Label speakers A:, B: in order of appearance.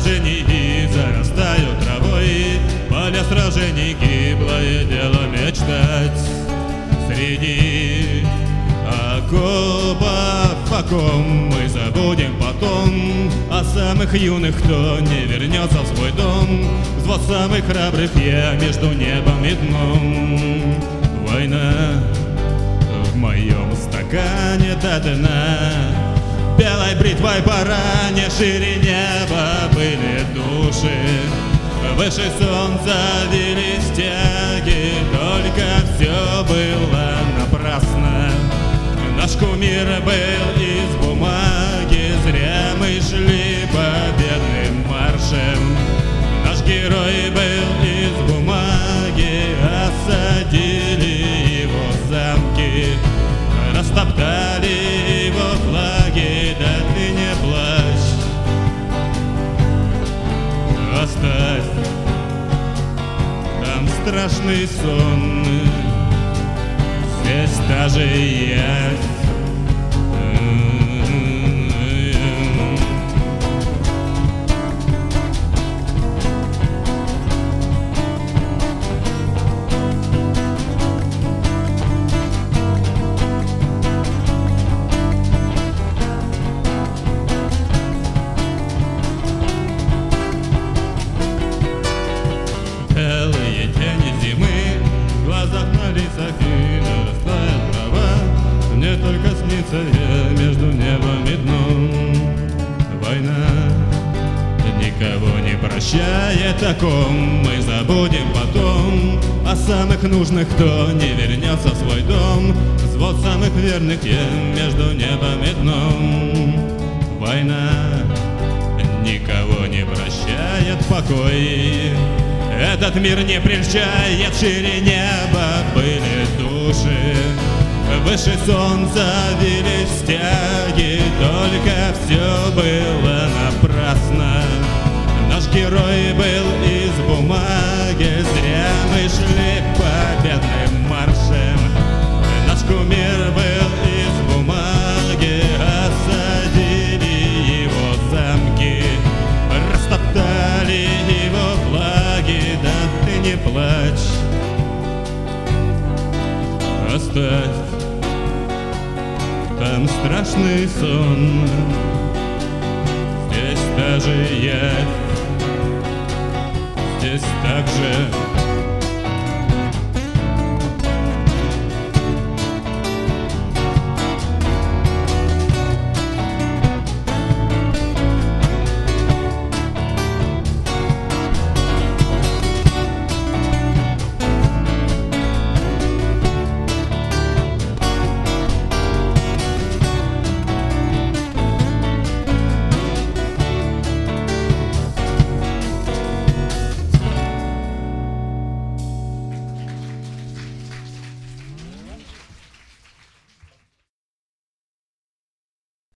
A: сражений и зарастают травой. Поля сражений, гиблое дело мечтать. Среди окопов, о ком мы забудем потом, о самых юных, кто не вернется в свой дом. Взвод самых храбрых я между небом и дном. Война в моем стакане до дна, белой бритвой по ране, шире неба были души, выше солнца вились стяги, только все было напрасно. Наш кумир был из бумаги, зря мы шли победным маршем. Наш герой был из бумаги, осадили его замки, растоптали его флаги, да ты не плачь, оставь, там страшный сон, здесь та же явь. Белые тени зимы в глазах на лицах, и нарастает трава. Мне только снится я между небом и дном. Война никого не прощает, о ком мы забудем потом, о самых нужных, кто не вернется в свой дом. Взвод самых верных я между небом и дном. Война никого не прощает, покой этот мир не прельщает, шире неба были души, выше солнца вились стяги, только все было напрасно. Наш герой был из бумаги, зря мы шли победным маршем. Наш кумир был из бумаги, осадили его замки, растоптали его флаги, да ты не плачь, оставь, там страшный сон, здесь даже явь, здесь так же